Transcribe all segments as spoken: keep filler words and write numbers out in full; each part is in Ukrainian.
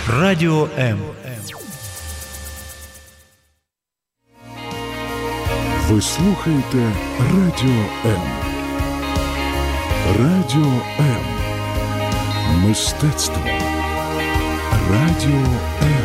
Радіо М. Ви слухаєте Радіо М. Радіо М. Мистецтво. Радіо М.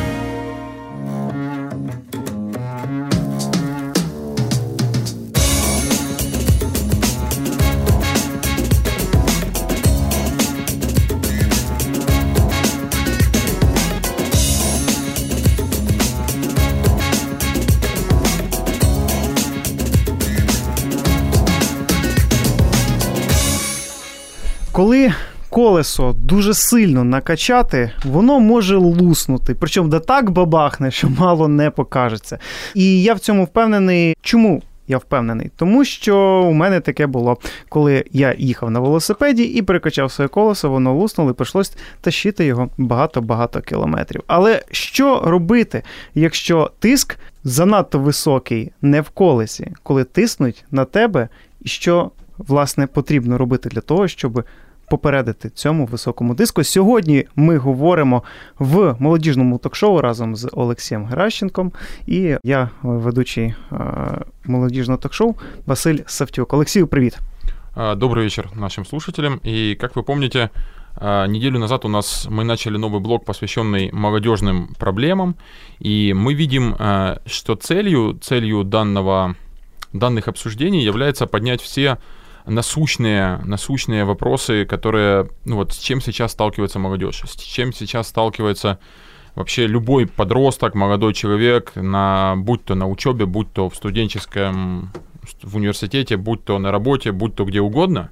Коли колесо дуже сильно накачати, воно може луснути. Причому да так бабахне, що мало не покажеться. І я в цьому впевнений. Чому я впевнений? Тому що у мене таке було, коли я їхав на велосипеді і перекачав своє колесо, воно луснуло і прийшлось тащити його багато-багато кілометрів. Але що робити, якщо тиск занадто високий не в колесі, коли тиснуть на тебе, і що, власне, потрібно робити для того, щоб попередити цьому високому тиску? Сьогодні ми говоримо в молодіжному ток-шоу разом з Олексієм Геращенком, і я, ведучий молодіжного ток-шоу, Василь Савтюк. Олексію, привіт. Добрый вечер нашим слушателям. И, как вы помните, неделю назад у нас мы начали новый блок, посвященный молодежным проблемам, и мы видим, что целью, целью данного, данных обсуждений является поднять все насущные, насущные вопросы, которые, ну вот, с чем сейчас сталкивается молодежь, с чем сейчас сталкивается вообще любой подросток, молодой человек, на, будь то на учебе, будь то в студенческом, в университете, будь то на работе, будь то где угодно.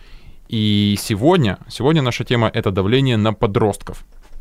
И сегодня, сегодня наша тема – это давление на подростков.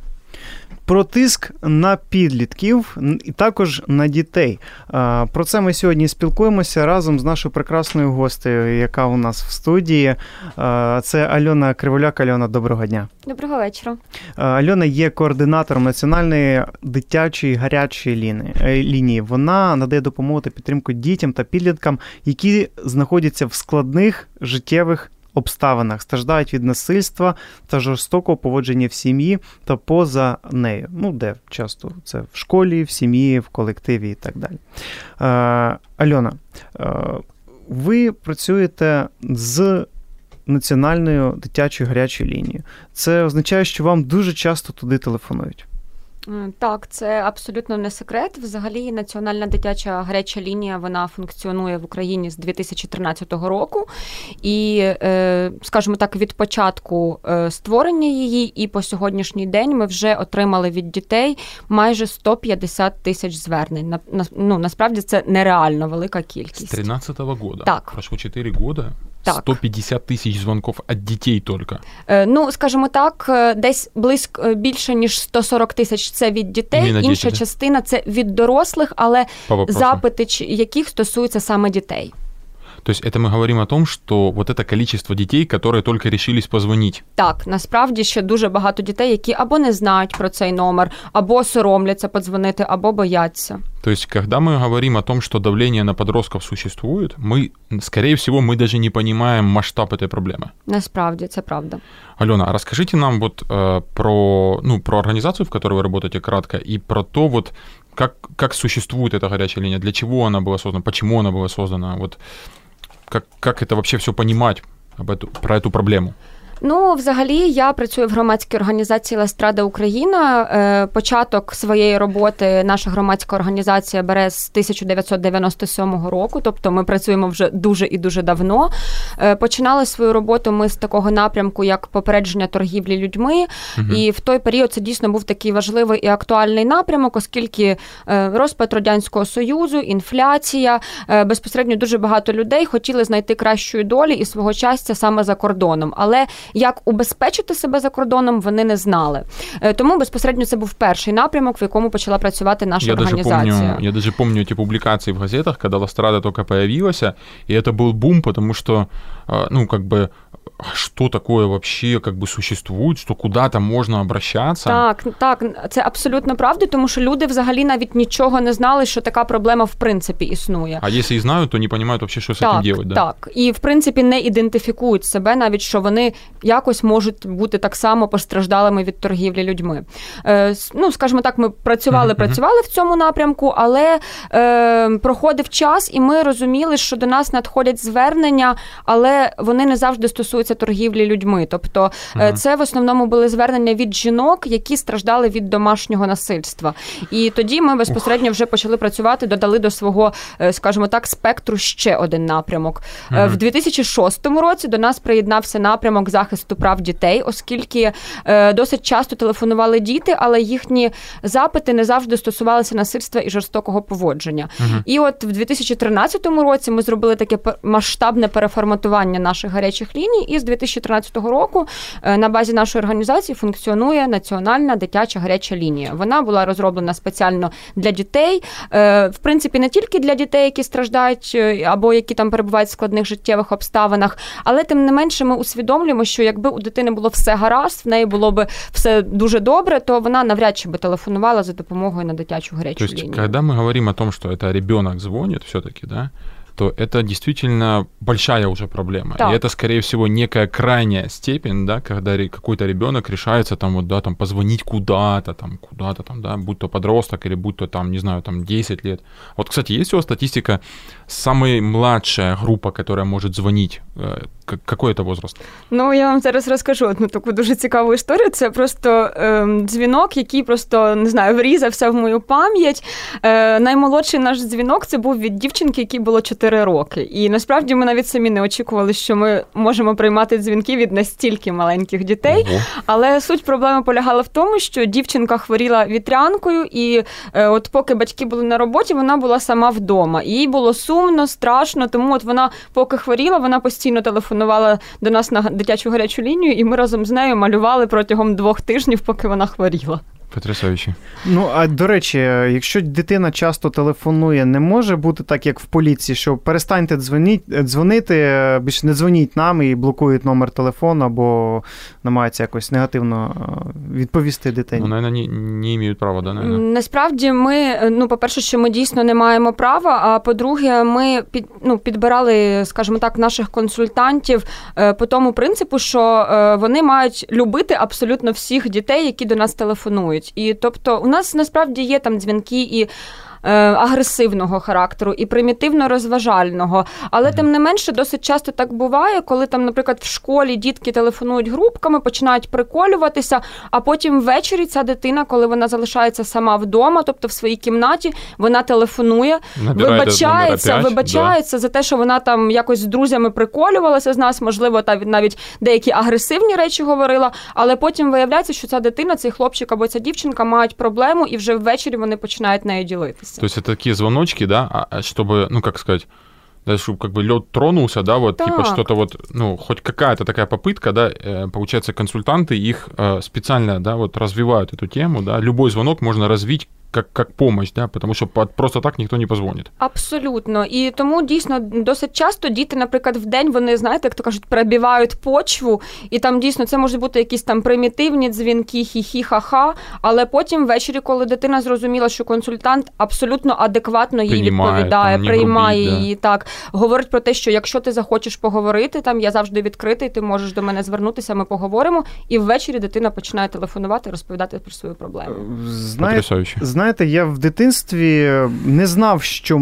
Про тиск на підлітків і також на дітей. Про це ми сьогодні спілкуємося разом з нашою прекрасною гостею, яка у нас в студії. Це Альона Криволяк. Альона, доброго дня. Доброго вечора. Альона є координатором Національної дитячої гарячої лінії. Вона надає допомогу та підтримку дітям та підліткам, які знаходяться в складних життєвих обставинах, страждають від насильства та жорстокого поводження в сім'ї та поза нею. Ну, де часто це в школі, в сім'ї, в колективі і так далі. Е, Альона, е, ви працюєте з Національною дитячою гарячою лінією. Це означає, що вам дуже часто туди телефонують. Так, це абсолютно не секрет. Взагалі, Національна дитяча гаряча лінія, вона функціонує в Україні з дві тисячі тринадцятого року. І, скажімо так, від початку створення її і по сьогоднішній день ми вже отримали від дітей майже сто п'ятдесят тисяч звернень. Ну, насправді, це нереально велика кількість. З тринадцятого года? Так. Пройшло чотири роки? Так. сто п'ятдесят тисяч дзвонків від дітей тільки? Ну, скажімо так, десь близько, більше, ніж сто сорок тисяч це від дітей, Іменно інша діти, частина це від дорослих, але запити, яких стосуються саме дітей. То есть это мы говорим о том, что вот это количество детей, которые только решились позвонить. Так, насправді ще дуже багато дітей, які або не знають про цей номер, або соромляться подзвонити, або бояться. То есть, когда мы говорим о том, что давление на подростков существует, мы, скорее всего, мы даже не понимаем масштаб этой проблемы. Насправді, це правда. Алена, расскажите нам вот э, про, ну, про организацию, в которой вы работаете, кратко, и про то, вот, как, как существует эта горячая линия, для чего она была создана, почему она была создана, вот, как, как это вообще все понимать об эту, про эту проблему? Ну, взагалі, я працюю в громадській організації «Ластрада Україна». Початок своєї роботи наша громадська організація бере з тисяча дев'ятсот дев'яносто сьомого року, тобто ми працюємо вже дуже і дуже давно. Починали свою роботу ми з такого напрямку, як попередження торгівлі людьми, угу. І в той період це дійсно був такий важливий і актуальний напрямок, оскільки розпад Радянського Союзу, інфляція, безпосередньо дуже багато людей хотіли знайти кращої долі і свого щастя саме за кордоном, але як убезпечити себе за кордоном, вони не знали. Тому безпосередньо це був перший напрямок, в якому почала працювати наша я організація. Даже помню, я даже помню эти публикации в газетах, когда Ластрада только появилась, и это был бум, потому что, ну, как бы, что такое вообще как бы существует, что куда-то можна обращатися. Так, так, це абсолютно правда, тому що люди взагалі навіть нічого не знали, що така проблема в принципі існує. А якщо і знають, то не розуміють взагалі, що з так, цим робити. Да? Так, і в принципі не ідентифікують себе навіть, що вони якось можуть бути так само постраждалими від торгівлі людьми. Е, ну, скажімо так, ми працювали, mm-hmm. працювали в цьому напрямку, але е, проходив час, і ми розуміли, що до нас надходять звернення, але вони не завжди стосуються торгівлі людьми. Тобто mm-hmm. це в основному були звернення від жінок, які страждали від домашнього насильства. І тоді ми безпосередньо вже почали працювати, додали до свого, скажімо так, спектру ще один напрямок. Mm-hmm. В дві тисячі шостому році до нас приєднався напрямок захисту прав дітей, оскільки досить часто телефонували діти, але їхні запити не завжди стосувалися насильства і жорстокого поводження. Uh-huh. І от в дві тисячі тринадцятому році ми зробили таке масштабне переформатування наших гарячих ліній, і з дві тисячі тринадцятого року на базі нашої організації функціонує Національна дитяча гаряча лінія. Вона була розроблена спеціально для дітей, в принципі, не тільки для дітей, які страждають або які там перебувають в складних життєвих обставинах, але тим не менше ми усвідомлюємо, що якби у дитини було все гаразд, в неї було би все дуже добре, то вона навряд чи би телефонувала за допомогою на дитячу гарячу лінію. То есть, когда мы говорим о том, что это ребенок звонит все-таки, да, то это действительно большая уже проблема. Да. И это, скорее всего, некая крайняя степень, да, когда какой-то ребенок решается там, вот, да, там, позвонить куда-то, там, куда-то, там, да, будь то подросток или будь то, там, не знаю, там, десять лет. Вот, кстати, есть у вас статистика, самая младшая группа, которая может звонить, какой это возраст? Ну, я вам зараз розкажу одну таку дуже цікаву історію. Це просто е, дзвінок, який просто, не знаю, врізався в мою пам'ять. Е, наймолодший наш дзвінок, це був від дівчинки, якій було чотири роки. І насправді ми навіть самі не очікували, що ми можемо приймати дзвінки від настільки маленьких дітей. Ого. Але суть проблеми полягала в тому, що дівчинка хворіла вітрянкою, і е, от поки батьки були на роботі, вона була сама вдома. І їй було сумно, страшно, тому от вона поки хворіла, вона постійно телефонувала до нас на дитячу гарячу лінію, і ми разом з нею малювали протягом двох тижнів, поки вона хворіла. Потрясающе. Ну, а до речі, якщо дитина часто телефонує, не може бути так, як в поліції, що перестаньте дзвонити, дзвонити, більше не дзвоніть нам і блокують номер телефону, або намагаються якось негативно відповісти дитині. Ну, навіть, не, не мають права, да, навіть? Насправді ми, ну, по-перше, що ми дійсно не маємо права, а по-друге, ми під, ну, підбирали, скажімо так, наших консультантів по тому принципу, що вони мають любити абсолютно всіх дітей, які до нас телефонують. І тобто у нас насправді є там дзвінки і агресивного характеру і примітивно-розважального. Але, тим не менше, досить часто так буває, коли там, наприклад, в школі дітки телефонують групками, починають приколюватися, а потім ввечері ця дитина, коли вона залишається сама вдома, тобто в своїй кімнаті, вона телефонує, Набирає вибачається, п'ять, вибачається да. за те, що вона там якось з друзями приколювалася з нас, можливо, та навіть деякі агресивні речі говорила, але потім виявляється, що ця дитина, цей хлопчик або ця дівчинка мають проблему, і вже ввечері вони починають нею ділитися. То есть это такие звоночки, да, чтобы, ну, как сказать, да, чтобы как бы лед тронулся, да, вот, так. типа что-то вот, ну, хоть какая-то такая попытка, да, получается, консультанты их специально, да, вот развивают эту тему, да, любой звонок можно развить Как, як помощь, да? Тому що просто так ніхто не позвонить. Абсолютно. І тому, дійсно, досить часто діти, наприклад, в день, вони, знаєте, як то кажуть, перебивають почву, і там, дійсно, це можуть бути якісь там примітивні дзвінки, хі-хі-ха-ха, але потім ввечері, коли дитина зрозуміла, що консультант абсолютно адекватно їй Приймає, відповідає, там, приймає грубіть, її, да. так, говорить про те, що якщо ти захочеш поговорити, там, я завжди відкритий, ти можеш до мене звернутися, ми поговоримо, і ввечері дитина починає телефонувати, розповідати про свою проблему. Знаєте, знаєте, я в дитинстві не знав, що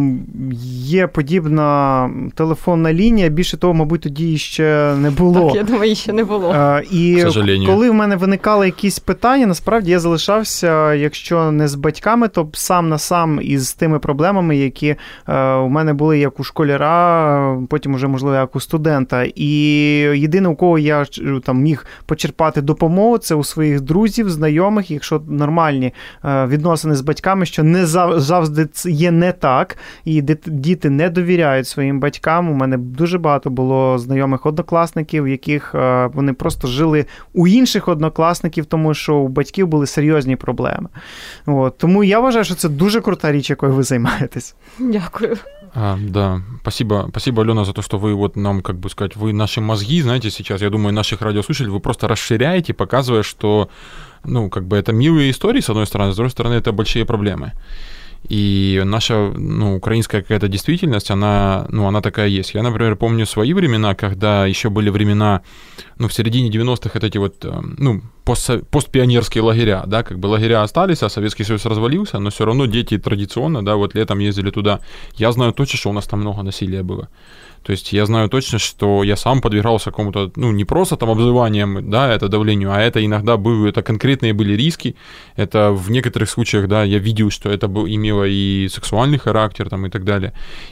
є подібна телефонна лінія. Більше того, мабуть, тоді ще не було. Так, я думаю, її ще не було. А, і коли в мене виникали якісь питання, насправді я залишався, якщо не з батьками, то сам на сам із тими проблемами, які а, у мене були як у школяра, потім уже, можливо, як у студента. І єдине, у кого я там міг почерпати допомогу, це у своїх друзів, знайомих, якщо нормальні а, відносини з батьками, що не завжди є не так, і діти не довіряють своїм батькам. У мене дуже багато було знайомих однокласників, яких вони просто жили у інших однокласників, тому що у батьків були серйозні проблеми. От. Тому я вважаю, що це дуже крута річ, якою ви займаєтесь. Дякую. А, да, спасибо, спасибо, Алена, за то, что вы вот нам, как бы сказать, вы наши мозги, знаете, сейчас, я думаю, наших радиослушателей вы просто расширяете, показывая, что, ну, как бы это милые истории, с одной стороны, с другой стороны, это большие проблемы. И наша, ну, украинская какая-то действительность, она, ну, она такая есть. Я, например, помню свои времена, когда еще были времена, ну, в середине девяностых, это эти вот, ну, пост, постпионерские лагеря, да, как бы лагеря остались, а Советский Союз развалился, но все равно дети традиционно, да, вот летом ездили туда. Я знаю точно, что у нас там много насилия было. То есть я знаю точно, что я сам подвергался какому-то, ну, не просто там обзываниям, да, это давлению, а это иногда были, это конкретные были риски. Это в некоторых случаях, да, я видел, что это был, имело и сексуальный характер там и так далее.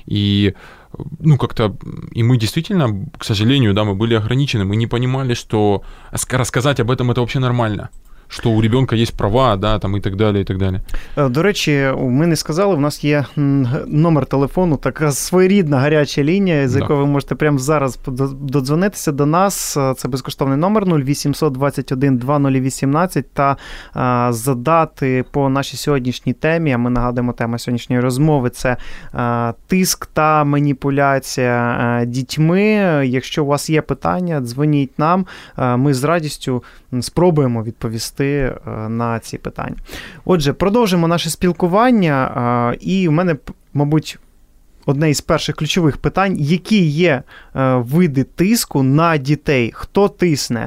И, ну, как-то, и мы действительно, к сожалению, да, мы были ограничены, мы не понимали, что рассказать об этом это вообще нормально. Що у ребенка є права, да, там, і так далі, і так далі. До речі, ми не сказали, у нас є номер телефону, така своєрідна гаряча лінія, з якою да. ви можете прямо зараз додзвонитися до нас. Це безкоштовний номер нуль вісімсот двадцять один двадцять вісімнадцять та а, задати по нашій сьогоднішній темі, а ми нагадуємо, тема сьогоднішньої розмови, це а, тиск та маніпуляція а, дітьми. Якщо у вас є питання, дзвоніть нам, а, ми з радістю спробуємо відповісти на ці питання. Отже, продовжимо наше спілкування, і в мене, мабуть, одне із перших ключових питань, які є види тиску на дітей? Хто тисне?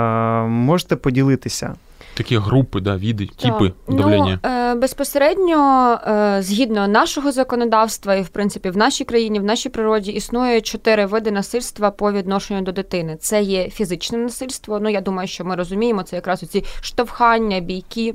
Можете поділитися? Такі групи, да, види, типи давлення? Ну, безпосередньо, згідно нашого законодавства і, в принципі, в нашій країні, в нашій природі існує чотири види насильства по відношенню до дитини. Це є фізичне насильство, ну, я думаю, що ми розуміємо, це якраз оці штовхання, бійки.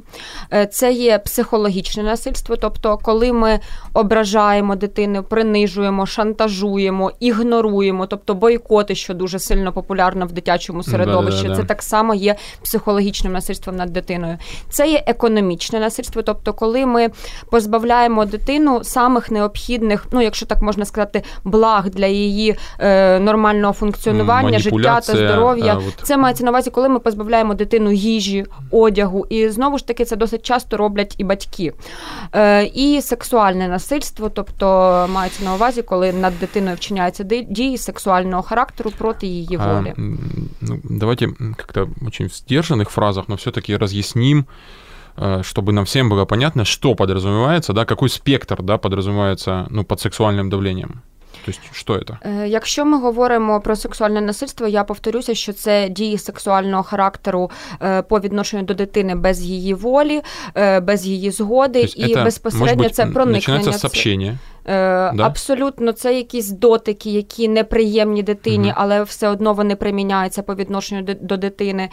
Це є психологічне насильство, тобто, коли ми ображаємо дитину, принижуємо, шантажуємо, ігноруємо, тобто бойкоти, що дуже сильно популярно в дитячому середовищі, Да-да-да. Це так само є психологічним насильством над дитиною. Це є економічне насильство, тобто коли ми позбавляємо дитину самих необхідних, ну, якщо так можна сказати, благ для її е, нормального функціонування, життя та здоров'я. От... Це мається на увазі, коли ми позбавляємо дитину їжі, одягу, і знову ж таки це досить часто роблять і батьки. Е, і сексуальне насильство, тобто мається на увазі, коли над дитиною вчиняються дії сексуального характеру проти її волі. А, ну, давайте как-то в очень сдержанных фразах, но все-таки разъясним, чтобы нам всем было понятно, что подразумевается, да, какой спектр, да, подразумевается, ну, под сексуальным давлением. Тобто, що це? Якщо ми говоримо про сексуальне насильство, я повторюся, що це дії сексуального характеру по відношенню до дитини без її волі, без її згоди, тобто, і безпосередньо це проникнення. Починається з общення. Да? Абсолютно, це якісь дотики, які неприємні дитині, угу. але все одно вони приміняються по відношенню до дитини.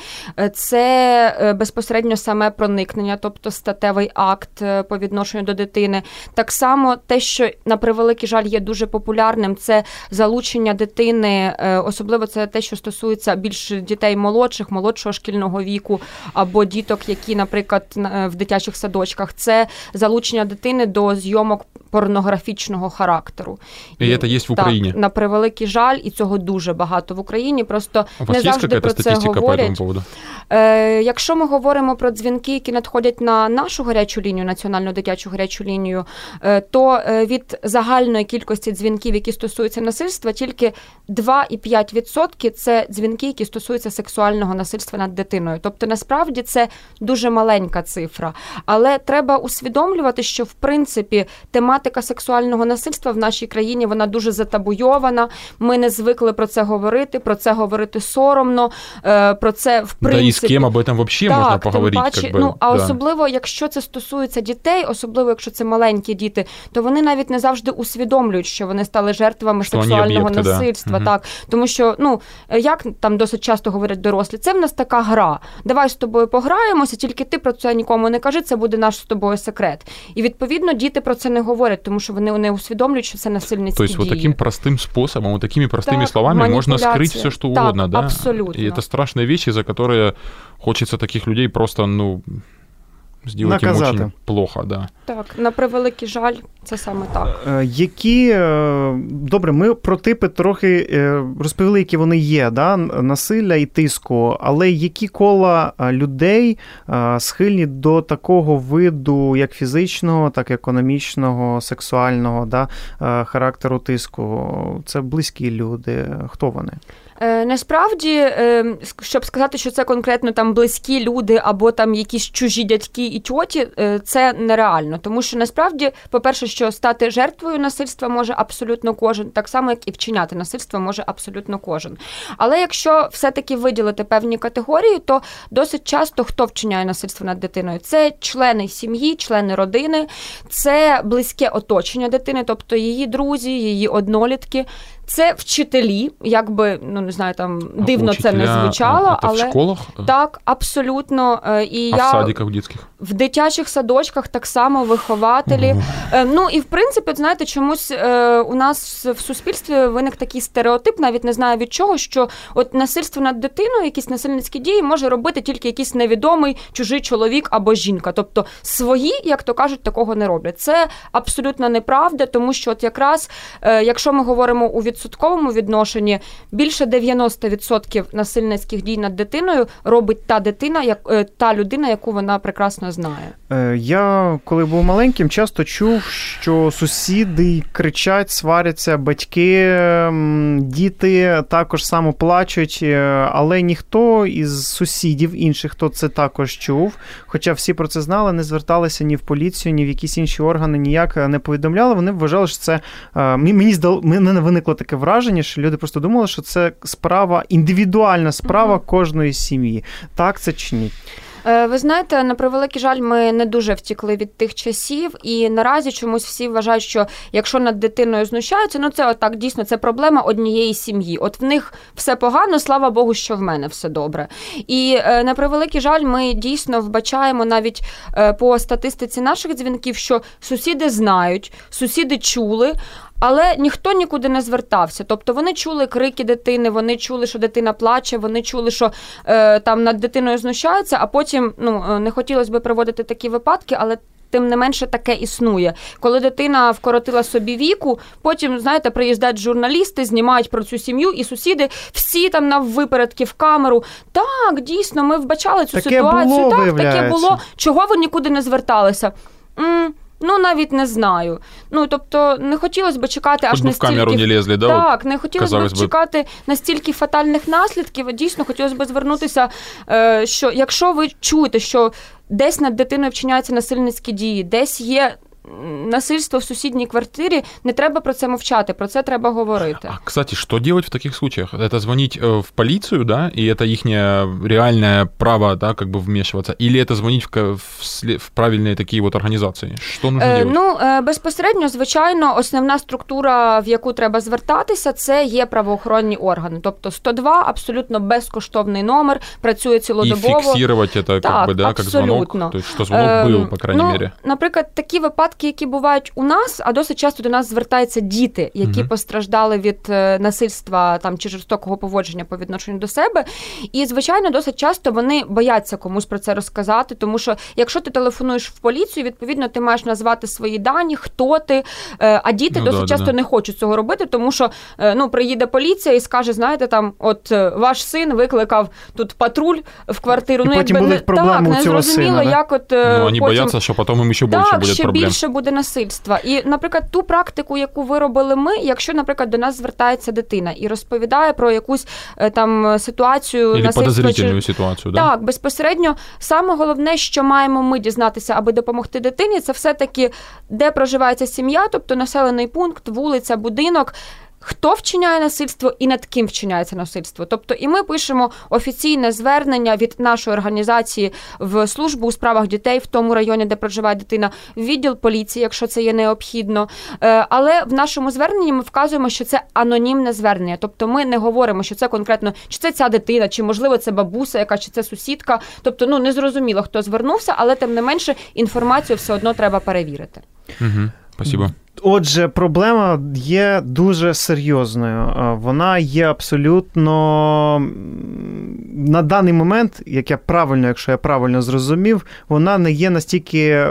Це безпосередньо саме проникнення, тобто статевий акт по відношенню до дитини. Так само те, що, на превеликий жаль, є дуже популярним, це залучення дитини, особливо це те, що стосується більш дітей молодших, молодшого шкільного віку, або діток, які, наприклад, в дитячих садочках. Це залучення дитини до зйомок порнографічного характеру. І це є в Україні? Так, на превеликий жаль, і цього дуже багато в Україні, просто не завжди про це говорять. По этому е, якщо ми говоримо про дзвінки, які надходять на нашу гарячу лінію, національну дитячу гарячу лінію, е, то від загальної кількості дзвінків, які стосуються насильства, тільки два цілих п'ять десятих відсотка це дзвінки, які стосуються сексуального насильства над дитиною. Тобто, насправді, це дуже маленька цифра. Але треба усвідомлювати, що, в принципі, тематика сексуального насильства в нашій країні, вона дуже затабуйована. Ми не звикли про це говорити, про це говорити соромно, про це, в принципі... Да, і з ким об этом взагалі можна поговорити. Паче, как бы, ну, а да. особливо, якщо це стосується дітей, особливо, якщо це маленькі діти, то вони навіть не завжди усвідомлюють, що вони стали жертвами що сексуального об'єкти, насильства. Да. Так. Тому що, ну, як там досить часто говорять дорослі, це в нас така гра. Давай з тобою пограємося, тільки ти про це нікому не кажи, це буде наш з тобою секрет. І, відповідно, діти про це не говорять, тому що вони не усвідомлюють, що це насильницькі дії. Тобто, вот таким простим способом, вот такими простыми так, словами можна скрыть все, что так, угодно, да? Абсолютно. И это страшные вещи, за которые хочется таких людей просто, ну, сделать наказати. Им очень плохо, да. Так, на превеликий жаль, це саме так. Які, добре, ми про типи трохи розповіли, які вони є, да? Насилля і тиску, але які кола людей схильні до такого виду, як фізичного, так і економічного, сексуального, да? характеру тиску? Це близькі люди. Хто вони? Е, насправді, е, щоб сказати, що це конкретно там близькі люди або там якісь чужі дядьки і тьоті, е, це нереально. Тому що насправді, по-перше, що стати жертвою насильства може абсолютно кожен, так само, як і вчиняти насильство може абсолютно кожен. Але якщо все-таки виділити певні категорії, то досить часто хто вчиняє насильство над дитиною? Це члени сім'ї, члени родини, це близьке оточення дитини, тобто її друзі, її однолітки. Це вчителі, як би, ну, не знаю, там, а дивно це не звучало, але... в школах? Так, абсолютно. І а я... в садиках, в дитячих? В дитячих садочках так само вихователі. Uh-huh. Ну, і, в принципі, знаєте, чомусь у нас в суспільстві виник такий стереотип, навіть не знаю від чого, що от насильство над дитиною, якісь насильницькі дії може робити тільки якийсь невідомий чужий чоловік або жінка. Тобто свої, як то кажуть, такого не роблять. Це абсолютно неправда, тому що от якраз, якщо ми говоримо у відсотковому відношенні, більше дев'яносто відсотків насильницьких дій над дитиною робить та дитина, як та людина, яку вона прекрасно знає. Я, коли був маленьким, часто чув, що сусіди кричать, сваряться, батьки, діти також само плачуть, але ніхто із сусідів інших, хто це також чув, хоча всі про це знали, не зверталися ні в поліцію, ні в якісь інші органи, ніяк не повідомляли. Вони вважали, що це... Мені здало, мене виникло таке враження, що люди просто думали, що це справа, індивідуальна справа mm-hmm. кожної сім'ї. Так це чи ні? Ви знаєте, на превеликий жаль, ми не дуже втікли від тих часів, і наразі чомусь всі вважають, що якщо над дитиною знущаються, ну це отак, дійсно, це проблема однієї сім'ї. От в них все погано, слава Богу, що в мене все добре. І на превеликий жаль, ми дійсно вбачаємо навіть по статистиці наших дзвінків, що сусіди знають, сусіди чули, але ніхто нікуди не звертався. Тобто вони чули крики дитини, вони чули, що дитина плаче, вони чули, що е, там над дитиною знущаються, а потім, ну, не хотілося б приводити такі випадки, але тим не менше таке існує. Коли дитина вкоротила собі віку, потім, знаєте, приїздять журналісти, знімають про цю сім'ю, і сусіди всі там наввипередки в камеру. Так, дійсно, ми вбачали цю таке ситуацію. Було, так, таке було. Чого ви нікуди не зверталися? М- Ну, навіть не знаю. Ну, тобто, не хотілося б чекати Хоч аж би настільки... в камеру не лізли, да? Так, не хотілося б чекати настільки фатальних наслідків. Дійсно, хотілося б звернутися, що якщо ви чуєте, що десь над дитиною вчиняються насильницькі дії, десь є насильство в сусідній квартирі, не треба про це мовчати, про це треба говорити. А, кстати, что делать в таких случаях? Это звонить в полицию, да, и это их реальное право, да, как бы вмешиваться, или это звонить в, в, в правильные такие вот организации? Что нужно е, делать? Ну, безпосередньо, звичайно, основна структура, в яку треба звертатися, це є правоохоронні органи. Тобто сто два абсолютно безкоштовний номер, працює цілодобово. І фіксувати це, так, как бы, да, як дзвонок, тобто, що дзвонок був, по крайній ну, мірі. Наприклад, такі випадки, які бувають у нас, а досить часто до нас звертаються діти, які mm-hmm. постраждали від насильства там чи жорстокого поводження по відношенню до себе. І, звичайно, досить часто вони бояться комусь про це розказати, тому що якщо ти телефонуєш в поліцію, відповідно, ти маєш назвати свої дані, хто ти, а діти ну, досить да, часто да. не хочуть цього робити, тому що, ну, приїде поліція і скаже, знаєте, там, от ваш син викликав тут патруль в квартиру. І ну, потім якби будуть проблеми не, у цього сина, да? як от ну, вони потім... бояться, що потім їм ще більше так, буде ще проблем. більше буде насильства. І, наприклад, ту практику, яку виробили ми, якщо, наприклад, до нас звертається дитина і розповідає про якусь там ситуацію Или насильства. подозрительну чи... ситуацію, да? Так, безпосередньо, саме головне, що маємо ми дізнатися, аби допомогти дитині, це все-таки, де проживає ця сім'я, тобто населений пункт, вулиця, будинок, хто вчиняє насильство і над ким вчиняється насильство. Тобто і ми пишемо офіційне звернення від нашої організації в службу у справах дітей в тому районі, де проживає дитина, в відділ поліції, якщо це є необхідно. Але в нашому зверненні ми вказуємо, що це анонімне звернення. Тобто ми не говоримо, що це конкретно, чи це ця дитина, чи, можливо, це бабуся, яка, чи це сусідка. Тобто, ну, не зрозуміло, хто звернувся, але, тим не менше, інформацію все одно треба перевірити. Угу. Спасибо. Отже, проблема є дуже серйозною. Вона є абсолютно на даний момент, як я правильно, якщо я правильно зрозумів, вона не є настільки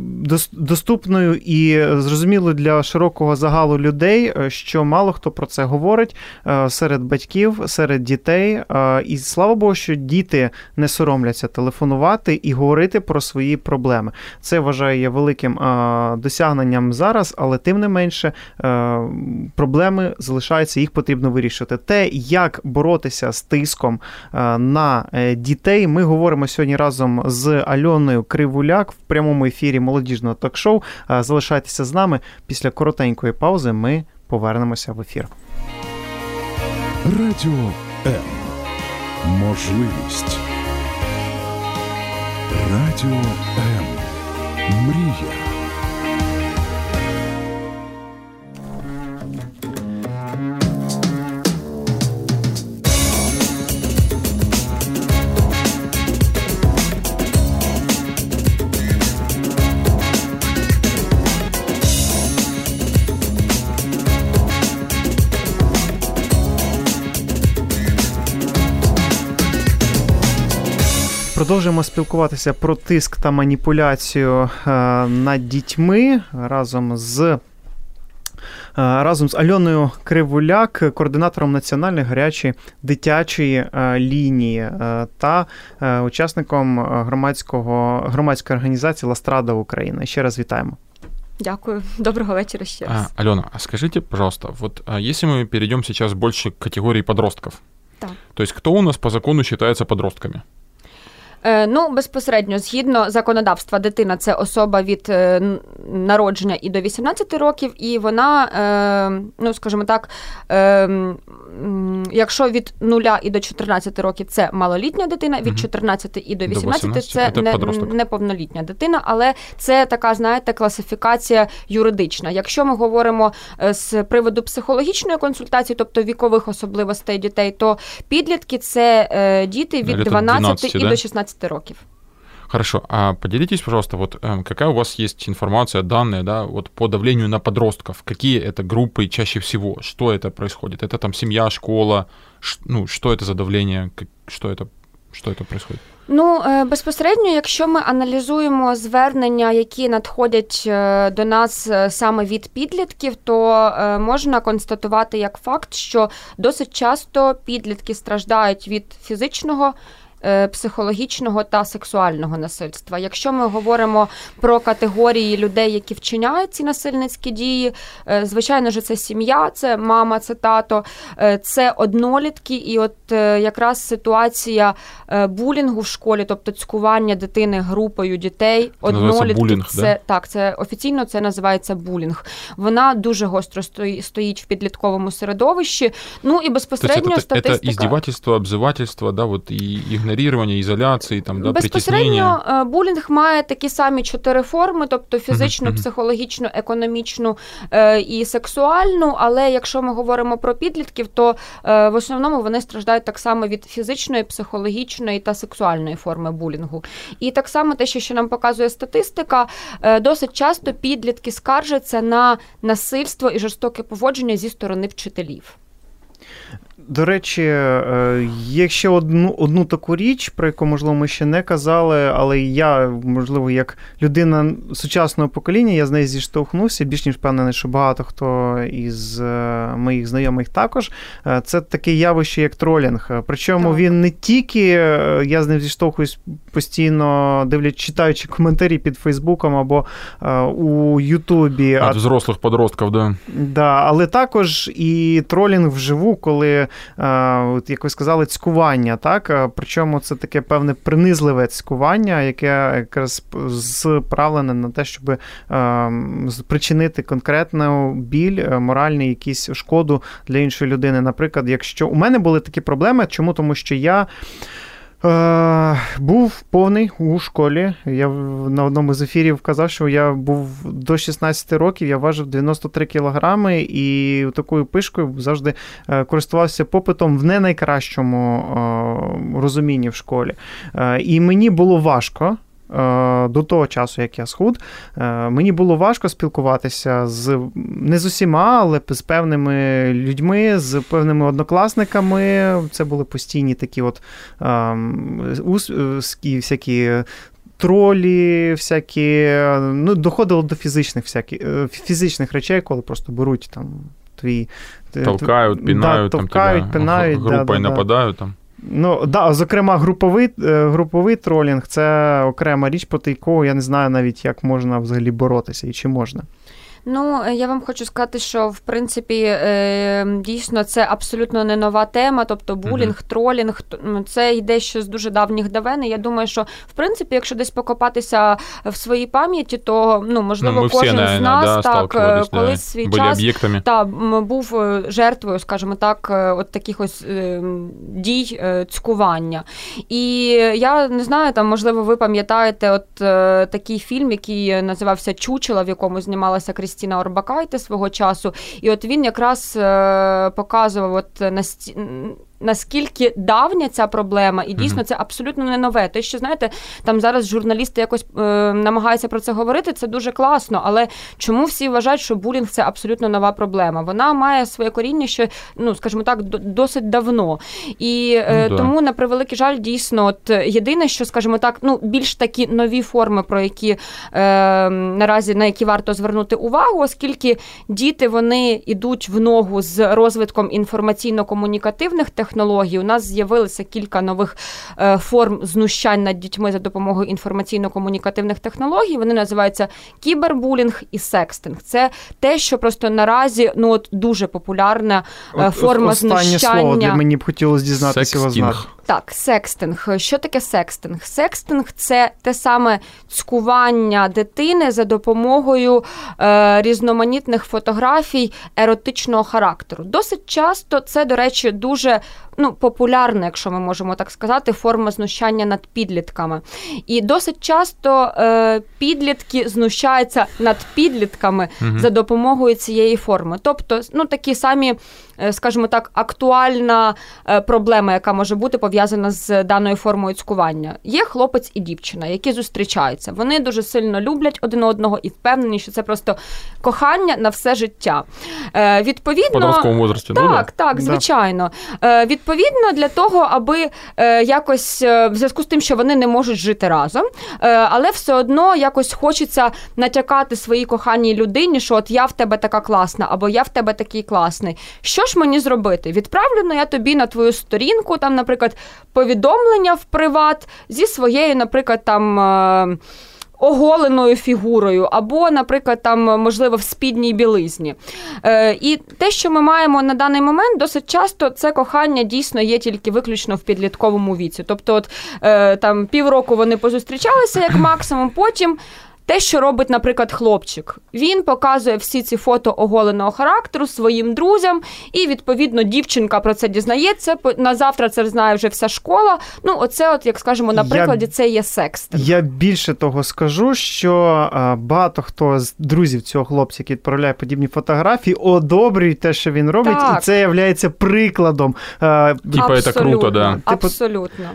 доступною і зрозумілою для широкого загалу людей, що мало хто про це говорить серед батьків, серед дітей. І слава Богу, що діти не соромляться телефонувати і говорити про свої проблеми. Це, вважаю, є великим досягненням зараз, але тим не менше, проблеми залишаються, їх потрібно вирішити. Те, як боротися з тиском на дітей, ми говоримо сьогодні разом з Альоною Кривуляк в прямому ефірі молодіжного ток-шоу. Залишайтеся з нами. Після коротенької паузи ми повернемося в ефір. Радіо М. Можливість. Радіо М. Мрія. Продовжуємо спілкуватися про тиск та маніпуляцію над дітьми разом з разом з Альоною Кривуляк, координатором Національної гарячої дитячої лінії та учасником громадського, громадської організації «Ластрада Україна». Ще раз вітаємо. Дякую. Доброго вечора ще раз. А, Алена, а скажите, пожалуйста, вот если мы перейдем сейчас больше к категории подростков, так. То есть кто у нас по закону считается подростками? Ну, безпосередньо, згідно законодавства, дитина – це особа від народження і до вісімнадцяти років, і вона, ну, скажімо так, якщо від нуля і до чотирнадцяти років – це малолітня дитина, від чотирнадцяти і до вісімнадцяти – це не, неповнолітня дитина, але це така, знаєте, класифікація юридична. Якщо ми говоримо з приводу психологічної консультації, тобто вікових особливостей дітей, то підлітки – це діти від дванадцяти і до шістнадцяти років. Хорошо. А поделитесь, пожалуйста, вот какая у вас есть информация, данные, да, вот по давлению на подростков? Какие это группы чаще всего? Что это происходит? Это там семья, школа? Ну, что это за давление? Что это, что это происходит? Ну, безпосередньо, якщо ми аналізуємо звернення, які надходять до нас саме від підлітків, то можна констатувати як факт, що досить часто підлітки страждають від фізичного, психологічного та сексуального насильства. Якщо ми говоримо про категорії людей, які вчиняють ці насильницькі дії, звичайно ж, це сім'я, це мама, це тато, це однолітки, і от якраз ситуація булінгу в школі, тобто цькування дитини групою дітей, однолітків, булінг, це, да? Так, це офіційно це називається булінг. Вона дуже гостро стоїть в підлітковому середовищі. Ну і безпосередньо це, статистика. Це іздівательство, обзивательство, да, от і ігнорування, ізоляції, там, да, безпосередньо притіснення. Булінг має такі самі чотири форми, тобто фізичну, uh-huh. психологічну, економічну е, і сексуальну, але якщо ми говоримо про підлітків, то е, в основному вони страждають так само від фізичної, психологічної та сексуальної форми булінгу. І так само те, що ще нам показує статистика, е, досить часто підлітки скаржаться на насильство і жорстоке поводження зі сторони вчителів. До речі, є ще одну, одну таку річ, про яку, можливо, ми ще не казали, але я, можливо, як людина сучасного покоління, я з нею зіштовхнувся, більш ніж впевнений, що багато хто із моїх знайомих також. Це таке явище, як тролінг. Причому так. Він не тільки, я з ним зіштовхуюсь постійно, дивлячись, читаючи коментарі під Фейсбуком або у Ютубі. От взрослих подростків, да. Да, але також і тролінг вживу, коли, от, як ви сказали, цькування, так? Причому це таке певне принизливе цькування, яке якраз справлене на те, щоб спричинити конкретну біль, моральну якусь шкоду для іншої людини. Наприклад, якщо у мене були такі проблеми, чому? Тому що я був повний у школі. Я на одному з ефірів казав, що я був до шістнадцяти років, я важив дев'яносто три кілограми і такою пишкою завжди користувався попитом в не найкращому розумінні в школі. І мені було важко. До того часу, як я схуд, мені було важко спілкуватися з, не з усіма, але з певними людьми, з певними однокласниками. Це були постійні такі от узкі, всякі тролі, всякі, ну, доходило до фізичних, всякі, фізичних речей, коли просто беруть там твій... Толкають, пінають, да, толкають, там пінають, тебе групою да, да, нападають там. Ну, да, зокрема, груповий, груповий тролінг – це окрема річ, проти якого я не знаю навіть, як можна взагалі боротися і чи можна. Ну, я вам хочу сказати, що, в принципі, дійсно, це абсолютно не нова тема, тобто булінг, mm-hmm. тролінг, це йде ще з дуже давніх давен, і я думаю, що, в принципі, якщо десь покопатися в своїй пам'яті, то, ну, можливо, ну, кожен всі, з нас, да, так, колись да, свій час та, був жертвою, скажімо так, от таких ось дій цькування. І я не знаю, там, можливо, ви пам'ятаєте от такий фільм, який називався «Чучела», в якому знімалася Крістіна Орбакайте свого часу, і от він якраз е, показував от насті... наскільки давня ця проблема, і дійсно mm-hmm. це абсолютно не нове. Те, що, знаєте, там зараз журналісти якось е, намагаються про це говорити, це дуже класно, але чому всі вважають, що булінг – це абсолютно нова проблема? Вона має своє коріння ще, ну, скажімо так, досить давно. І е, ну, тому, на превеликий жаль, дійсно, от єдине, що, скажімо так, ну, більш такі нові форми, про які е, наразі, на які варто звернути увагу, оскільки діти, вони йдуть в ногу з розвитком інформаційно-комунікативних технологій. У нас з'явилося кілька нових е, форм знущань над дітьми за допомогою інформаційно-комунікативних технологій. Вони називаються кібербулінг і секстинг. Це те, що просто наразі, ну, от дуже популярна е, форма от, знущання. Останнє слово, де мені б хотілося дізнатися вас знати. Так, секстинг. Що таке секстинг? Секстинг – це те саме цькування дитини за допомогою е, різноманітних фотографій еротичного характеру. Досить часто це, до речі, дуже ну, популярна, якщо ми можемо так сказати, форма знущання над підлітками. І досить часто е, підлітки знущаються над підлітками угу. за допомогою цієї форми. Тобто, ну, такі самі, скажімо так, актуальна проблема, яка може бути пов'язана з даною формою цькування. Є хлопець і дівчина, які зустрічаються. Вони дуже сильно люблять один одного і впевнені, що це просто кохання на все життя. Е, відповідно, в подростковому возрасті, так, ну, так, так, звичайно. Е, відповідно, для того, аби е, якось, е, в зв'язку з тим, що вони не можуть жити разом, е, але все одно якось хочеться натякати своїй коханій людині, що от я в тебе така класна, або я в тебе такий класний. Що ж мені зробити? Відправлю я тобі на твою сторінку, там, наприклад, повідомлення в приват зі своєю, наприклад, там е- оголеною фігурою, або, наприклад, там, можливо, в спідній білизні. Е, і те, що ми маємо на даний момент, досить часто це кохання дійсно є тільки виключно в підлітковому віці. Тобто, от, е, там, півроку вони позустрічалися, як максимум, потім те, що робить, наприклад, хлопчик. Він показує всі ці фото оголеного характеру своїм друзям, і, відповідно, дівчинка про це дізнається, на завтра це знає вже вся школа. Ну, оце, от, як скажемо, на прикладі, я, це є секстинг. Я більше того скажу, що а, багато хто з друзів цього хлопця, який відправляє подібні фотографії, одобрюють те, що він робить, так. І це є прикладом. А, Типа, це круто, да. Абсолютно.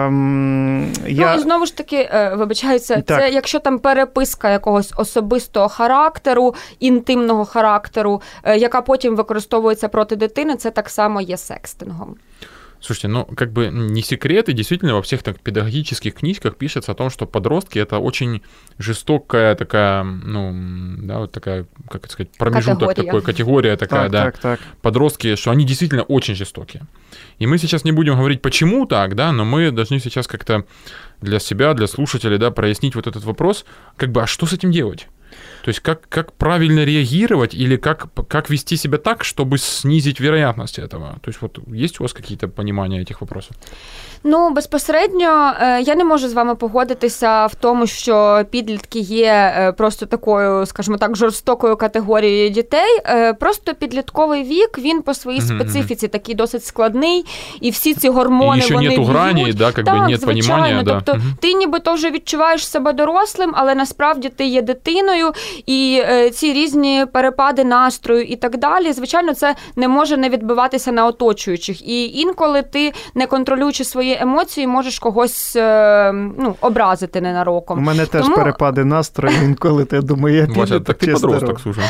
Ем, я... Ну, і знову ж таки, вибачаюся, це якщо там перепис якогось особистого характеру, інтимного характеру, яка потім використовується проти дитини, це так само є секстингом. Слушайте, ну, как бы не секрет, и действительно во всех так педагогических книжках пишется о том, что подростки — это очень жестокая такая, ну, да, вот такая, как это сказать, промежуток категория. такой, категория такая, так, да, так, так. Подростки, что они действительно очень жестокие. И мы сейчас не будем говорить, почему так, да, но мы должны сейчас как-то для себя, для слушателей, да, прояснить вот этот вопрос, как бы, а что с этим делать? То есть как, как правильно реагировать или как, как вести себя так, чтобы снизить вероятность этого? То есть вот есть у вас какие-то понимания этих вопросов? Ну, безпосередньо, я не можу з вами погодитися в тому, що підлітки є просто такою, скажімо так, жорстокою категорією дітей. Просто підлітковий вік, він по своїй mm-hmm. специфіці такий досить складний, і всі ці гормони, і вони нету грані, да, как так, би, нет звичайно. Понимания, да. Тобто mm-hmm. ти нібито вже відчуваєш себе дорослим, але насправді ти є дитиною, і е, ці різні перепади настрою і так далі, звичайно, це не може не відбиватися на оточуючих. І інколи ти, не контролюючи свої емоції, можеш когось е, ну, образити ненароком. У мене теж Тому... перепади настрою, інколи ти думаю, я Вася, так ти подросток, слушай.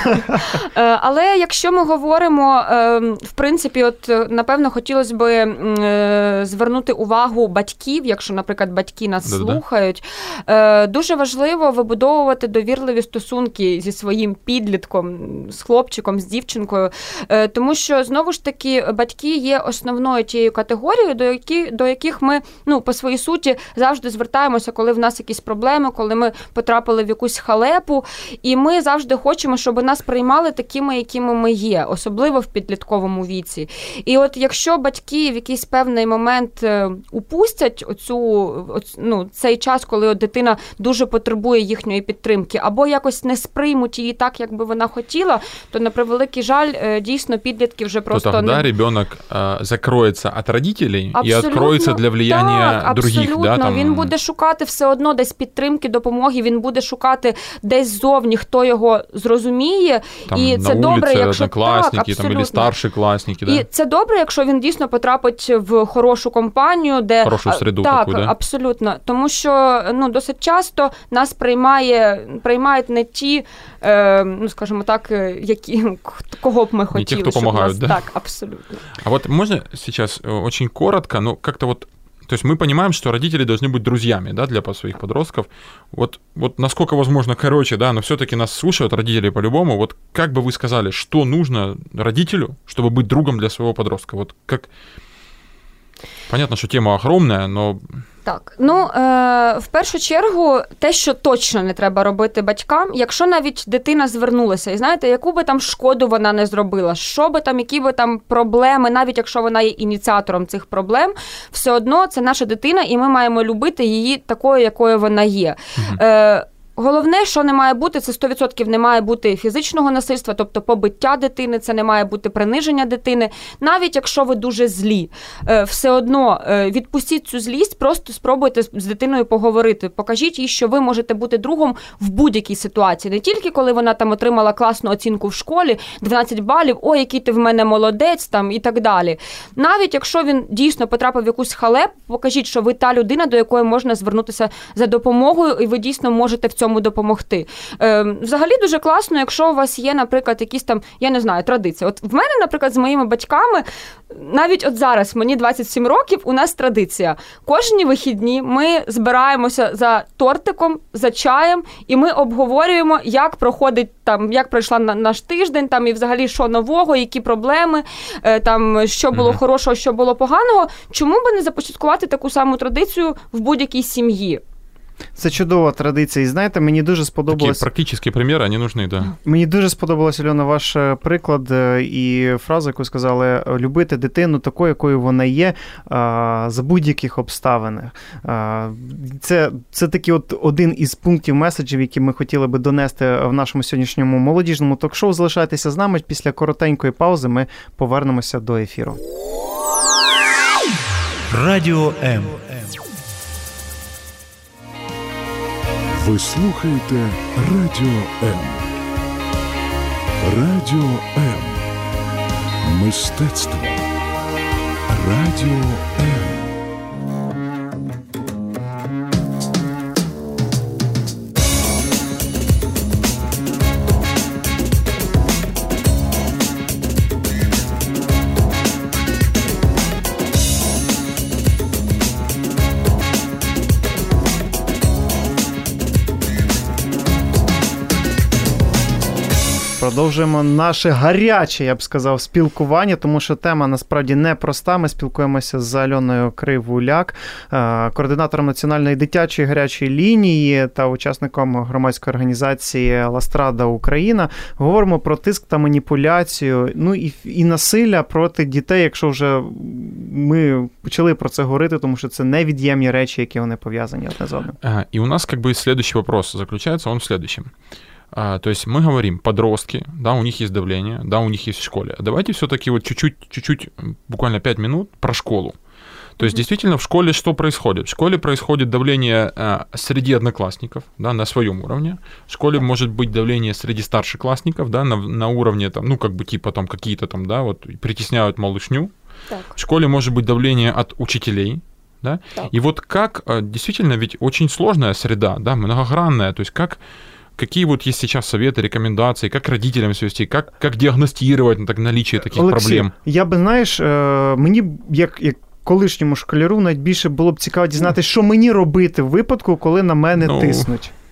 Але якщо ми говоримо, в принципі, от, напевно, хотілося б звернути увагу батьків, якщо, наприклад, батьки нас Да-да. слухають, дуже важливо вибудовувати довірливі привабливі стосунки зі своїм підлітком, з хлопчиком, з дівчинкою. Тому що, знову ж таки, батьки є основною тією категорією, до, які, до яких ми, ну, по своїй суті, завжди звертаємося, коли в нас якісь проблеми, коли ми потрапили в якусь халепу. І ми завжди хочемо, щоб нас приймали такими, якими ми є, особливо в підлітковому віці. І от якщо батьки в якийсь певний момент упустять оцю, оцю, ну, цей час, коли от дитина дуже потребує їхньої підтримки, або якось не сприймуть її так, як би вона хотіла, то, на превеликий жаль, дійсно, підлітки вже просто... То тогда не... ребенок э, закроется от родителей абсолютно, и откроется для влияния так, других. Абсолютно, да, там... він буде шукати все одно десь підтримки, допомоги, він буде шукати десь зовні, хто його зрозуміє. Там, і на це вулиці, добре, якщо однокласники, так, там, або старші класники. Да? І це добре, якщо він дійсно потрапить в хорошу компанію, де... Хорошу середу так, таку, да? Абсолютно. Тому що, ну, досить часто нас приймає, приймають не ті, е, ну, скажімо так, які, кого б ми хотіли. Не ті, хто допомагають, да? Так, абсолютно. А вот можно сейчас очень коротко, ну, как-то вот, то есть мы понимаем, что родители должны быть друзьями, да, для своих подростков. Вот, вот насколько возможно короче, да, но все-таки нас слушают родители по-любому. Вот как бы вы сказали, что нужно родителю, чтобы быть другом для своего подростка? Вот как... Понятно, що тема огромна, но... Так, ну, е, в першу чергу, те, що точно не треба робити батькам, якщо навіть дитина звернулася, і знаєте, яку би там шкоду вона не зробила, що би там, які би там проблеми, навіть якщо вона є ініціатором цих проблем, все одно це наша дитина, і ми маємо любити її такою, якою вона є. Угу. Е, Головне, що не має бути, це сто відсотків не має бути фізичного насильства, тобто побиття дитини, це не має бути приниження дитини. Навіть якщо ви дуже злі, все одно відпустіть цю злість, просто спробуйте з дитиною поговорити. Покажіть їй, що ви можете бути другом в будь-якій ситуації. Не тільки коли вона там отримала класну оцінку в школі, дванадцять балів, ой, який ти в мене молодець, там, і так далі. Навіть якщо він дійсно потрапив в якусь халепу, покажіть, що ви та людина, до якої можна звернутися за допомогою, і ви дійсно можете в цьому допомогти. Е, взагалі дуже класно, якщо у вас є, наприклад, якісь там, я не знаю, традиції. От в мене, наприклад, з моїми батьками, навіть от зараз, мені двадцять сім років, у нас традиція. Кожні вихідні ми збираємося за тортиком, за чаєм, і ми обговорюємо, як проходить там, як пройшла на, наш тиждень, там, і взагалі, що нового, які проблеми, е, там, що було mm-hmm. хорошого, що було поганого. Чому би не започаткувати таку саму традицію в будь-якій сім'ї? Це чудова традиція. І знаєте, мені дуже сподобалось... Такі практичні приміри, вони нужны, да. Мені дуже сподобалось, Альона, ваш приклад і фраза, яку сказали, любити дитину такою, якою вона є, за будь-яких обставин. Це, це такий от один із пунктів меседжів, які ми хотіли би донести в нашому сьогоднішньому молодіжному ток-шоу. Залишайтеся з нами. Після коротенької паузи ми повернемося до ефіру. Радіо М. Ви слухаєте Радіо М. Радіо М. Мистецтво. Радіо М. Продовжуємо наше гаряче, я б сказав, спілкування, тому що тема насправді непроста. Ми спілкуємося з Альоною Кривуляк, координатором Національної дитячої гарячої лінії та учасником громадської організації «Ластрада Україна». Говоримо про тиск та маніпуляцію, ну і, і насилля проти дітей, якщо вже ми почали про це говорити, тому що це невід'ємні речі, які вони пов'язані одне з одним. І у нас как бы следующий вопрос заключается, он в следующем. А, то есть мы говорим, подростки, да, у них есть давление, да, у них есть в школе. А давайте все-таки вот чуть-чуть, чуть-чуть, буквально пять минут про школу. То есть действительно в школе что происходит? В школе происходит давление а, среди одноклассников, да, на своем уровне. В школе может быть давление среди старшеклассников, да, на, на уровне, там, ну, как бы типа там какие-то там, да, вот притесняют малышню. Так. В школе может быть давление от учителей. Да? И вот как, действительно, ведь очень сложная среда, да, многогранная, то есть как... Какие вот есть сейчас советы, рекомендации, как родителям свести, как, как діагностувати так, наличие таких Олексій, проблем? Я би, знаєш, мені, як, як колишньому школяру, навіть більше було б цікаво дізнатися, що мені робити в випадку, коли на мене ну... тиснуть.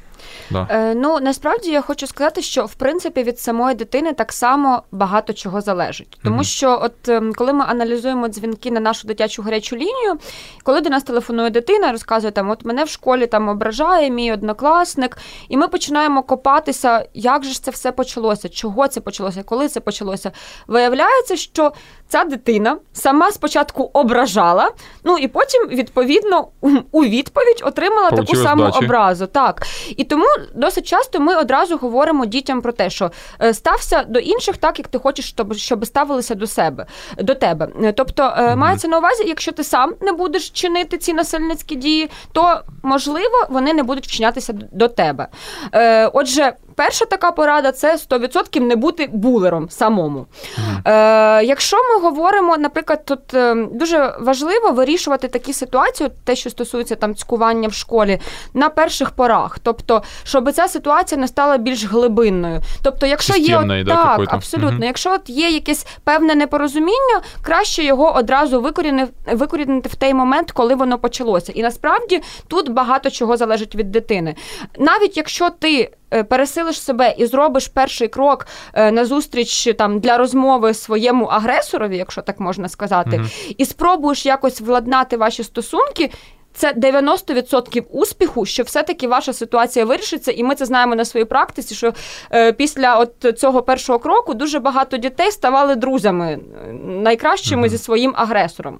Да. Е, ну, насправді я хочу сказати, що, в принципі, від самої дитини так само багато чого залежить. Тому mm-hmm. що, от коли ми аналізуємо дзвінки на нашу дитячу гарячу лінію, коли до нас телефонує дитина, розказує, там, от мене в школі там ображає мій однокласник, і ми починаємо копатися, як же ж це все почалося, чого це почалося, коли це почалося. Виявляється, що ця дитина сама спочатку ображала, ну і потім, відповідно, у відповідь отримала Получилось таку саму вдачі. образу. Так. І тому досить часто ми одразу говоримо дітям про те, що стався до інших так, як ти хочеш, щоб, щоб ставилися до себе, до тебе. Тобто, mm-hmm. мається на увазі, якщо ти сам не будеш чинити ці насильницькі дії, то, можливо, вони не будуть вчинятися до тебе. Отже, перша така порада – це сто відсотків не бути булером самому. Mm. Е, якщо ми говоримо, наприклад, тут е, дуже важливо вирішувати такі ситуації, те, що стосується там цькування в школі, на перших порах. Тобто, щоб ця ситуація не стала більш глибинною. Тобто, якщо є от, да, так, какой-то. абсолютно, Mm-hmm. якщо от є якесь певне непорозуміння, краще його одразу викорінити, викорінити в той момент, коли воно почалося. І насправді тут багато чого залежить від дитини. Навіть якщо ти пересилиш себе і зробиш перший крок назустріч там для розмови своєму агресорові, якщо так можна сказати, mm-hmm. і спробуєш якось владнати ваші стосунки, це дев'яносто відсотків успіху, що все-таки ваша ситуація вирішиться, і ми це знаємо на своїй практиці, що е, після от цього першого кроку дуже багато дітей ставали друзями, найкращими mm-hmm. зі своїм агресором.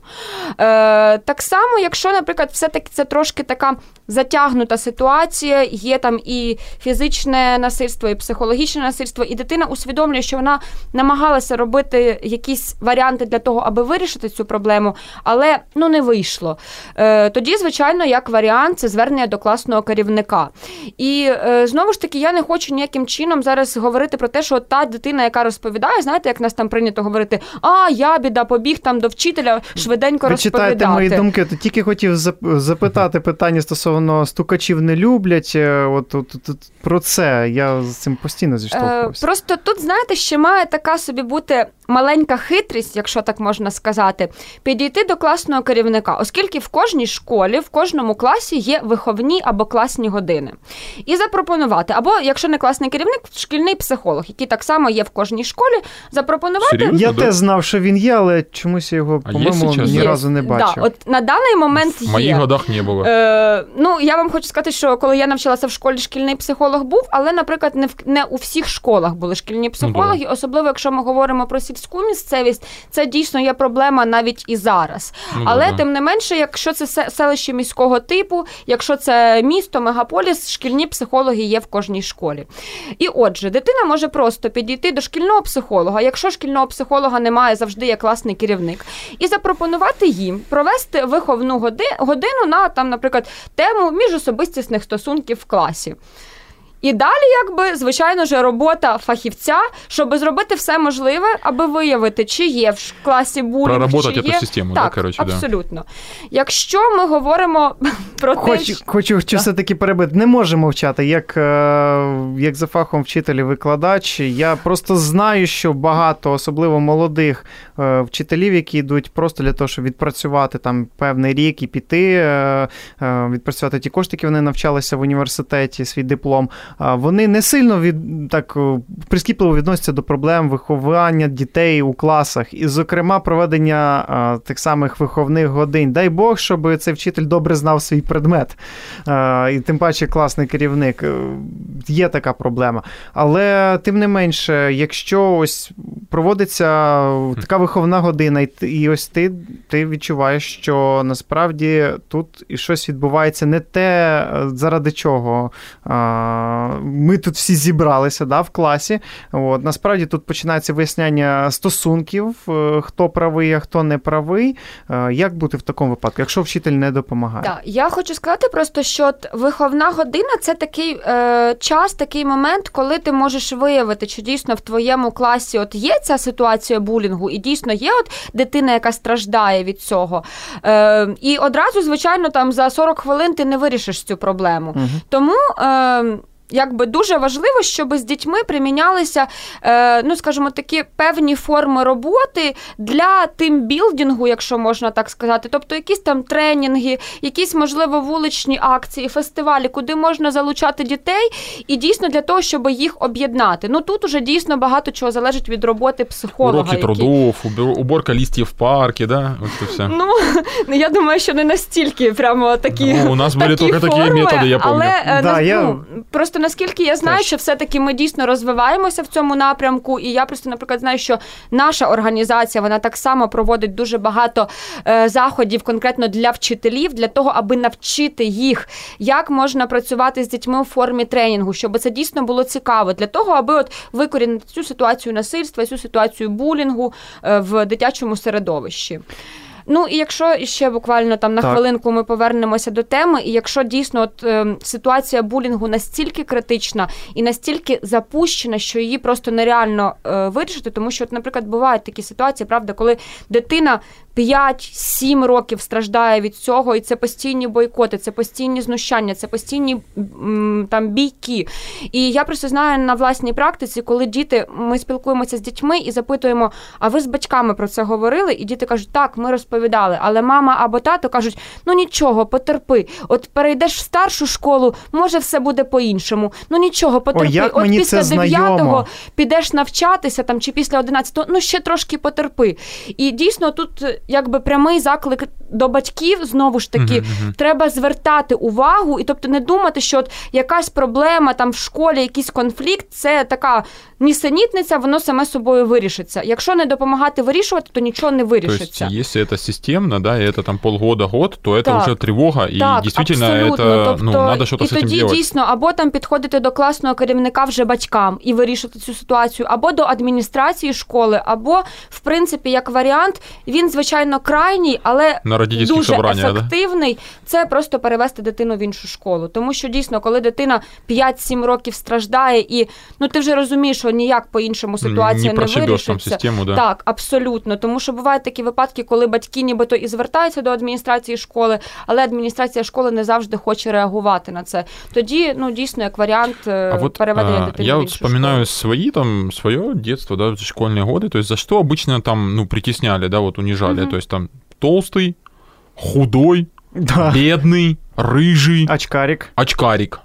Е, так само, якщо, наприклад, все-таки це трошки така затягнута ситуація, є там і фізичне насильство, і психологічне насильство, і дитина усвідомлює, що вона намагалася робити якісь варіанти для того, аби вирішити цю проблему, але ну не вийшло. Е, тоді, звичайно, як варіант, це звернення до класного керівника. І, е, знову ж таки, я не хочу ніяким чином зараз говорити про те, що та дитина, яка розповідає, знаєте, як нас там прийнято говорити, а, я, біда, побіг там до вчителя, швиденько Ви розповідати. читаєте мої думки, то тільки хотів запитати питання стосовно стукачів не люблять, от, от, от, от про це, я з цим постійно зіштовхуюся. Е, просто тут, знаєте, ще має така собі бути маленька хитрість, якщо так можна сказати, підійти до класного керівника, оскільки в кожній школі, в кожному класі є виховні або класні години. І запропонувати, або, якщо не класний керівник, шкільний психолог, який так само є в кожній школі, запропонувати... Серйозно? Я теж знав, що він є, але чомусь я його, А по-моєму, ні Є. разу не бачив. Да, от на даний момент є. В моїх годах не було. Е, ну, я вам хочу сказати, що коли я навчалася в школі, шкільний психолог був, але, наприклад, не, в, не у всіх школах були шкільні психологи, ну, особливо, якщо ми говоримо про сільську місцевість, це дійсно є проблема навіть і зараз. Ну, але, да. тим не менше, якщо це селище міського типу, якщо це місто, мегаполіс, шкільні психологи є в кожній школі. І отже, дитина може просто підійти до шкільного психолога, якщо шкільного психолога немає, завжди є класний керівник, і запропонувати їм провести виховну годину на, там, наприклад, тему міжособистісних стосунків в класі. І далі, якби, звичайно ж, робота фахівця, щоб зробити все можливе, аби виявити, чи є в класі булінг, проработати чи є... цю систему, так, да, коротше, абсолютно. Да. Якщо ми говоримо про Хоч, те, що... Хочу, хочу да? все-таки перебити. Не можу мовчати. Як, як за фахом вчитель і викладач, я просто знаю, що багато, особливо молодих вчителів, які йдуть просто для того, щоб відпрацювати там певний рік і піти, відпрацювати ті кошти, які вони навчалися в університеті, свій диплом, вони не сильно від, так прискіпливо відносяться до проблем виховання дітей у класах і, зокрема, проведення а, тих самих виховних годин. Дай Бог, щоб цей вчитель добре знав свій предмет. А, і тим паче класний керівник. Є така проблема. Але, тим не менше, якщо ось проводиться така виховна година, і, і ось ти, ти відчуваєш, що насправді тут і щось відбувається не те, заради чого а, ми тут всі зібралися, да, в класі. От, насправді тут починається виясняння стосунків, хто правий, а хто не правий. Як бути в такому випадку, якщо вчитель не допомагає? Так, я хочу сказати просто, що виховна година – це такий е, час, такий момент, коли ти можеш виявити, чи дійсно в твоєму класі от є ця ситуація булінгу, і дійсно є от дитина, яка страждає від цього. Е, і одразу, звичайно, там за сорок хвилин ти не вирішиш цю проблему. Угу. Тому... Е, якби дуже важливо, щоб з дітьми примінялися, е, ну, скажімо, такі певні форми роботи для тимбілдингу, якщо можна так сказати. Тобто якісь там тренінги, якісь, можливо, вуличні акції, фестивалі, куди можна залучати дітей, і дійсно для того, щоб їх об'єднати. Ну, тут уже дійсно багато чого залежить від роботи психолога. Уроки трудов, уборка листьев в парке, да? Вот это все. Ну, я думаю, що не настільки прямо такі ну, у нас були такі тільки форми, такі методи, я пам'ятаю. Але да, на, я... ну, просто наскільки я знаю, Теж. що все-таки ми дійсно розвиваємося в цьому напрямку, і я просто, наприклад, знаю, що наша організація, вона так само проводить дуже багато е, заходів конкретно для вчителів, для того, аби навчити їх, як можна працювати з дітьми у формі тренінгу, щоб це дійсно було цікаво, для того, аби от викорінити цю ситуацію насильства, цю ситуацію булінгу е, в дитячому середовищі. Ну, і якщо ще буквально там на так. хвилинку ми повернемося до теми, і якщо дійсно от, е, ситуація булінгу настільки критична і настільки запущена, що її просто нереально е, вирішити, тому що, от, наприклад, бувають такі ситуації, правда, коли дитина п'ять-сім років страждає від цього, і це постійні бойкоти, це постійні знущання, це постійні м, там бійки. І я просто знаю на власній практиці, коли діти, ми спілкуємося з дітьми і запитуємо, а ви з батьками про це говорили? І діти кажуть, так, ми розповідали. Але мама або тато кажуть, ну нічого, потерпи. От перейдеш в старшу школу, може все буде по-іншому. Ну нічого, потерпи. О, як От мені після це дев'ятого знайомо. Підеш навчатися там, чи після одинадцятого, ну ще трошки потерпи. І дійсно тут якби прямий заклик до батьків, знову ж таки, uh-huh. треба звертати увагу, і тобто не думати, що от якась проблема там в школі, якийсь конфлікт, це така нісенітниця, воно саме собою вирішиться. Якщо не допомагати вирішувати, то нічого не вирішиться. Тобто, якщо це системно, да, і це там полгода-год, то так. це вже тривога, і так, дійсно це, тобто, ну, треба щось з цим робити. І тоді дійсно, або там підходити до класного керівника вже батькам і вирішити цю ситуацію, або до адміністрації школи, або, в принципі, як варіант, він, звичайно, крайній, але дуже ефективний, да? Це просто перевести дитину в іншу школу. Тому що, дійсно, коли дитина п'ять-сім років страждає і, ну, ти вже розумієш, що ніяк по-іншому ситуація не, не вирішиться. Систему, да? Так, абсолютно. Тому що бувають такі випадки, коли батьки нібито і звертаються до адміністрації школи, але адміністрація школи не завжди хоче реагувати на це. Тоді, ну, дійсно, як варіант а вот, переведення а, дитини я в вот іншу вспоминаю школу. свои, там, свое детство, да, школьные годы, то есть за что обычно там, ну, притесняли, да, вот унижали, угу. то есть там толстый, худой, да. бедный, рыжий, очкарик. очкарик.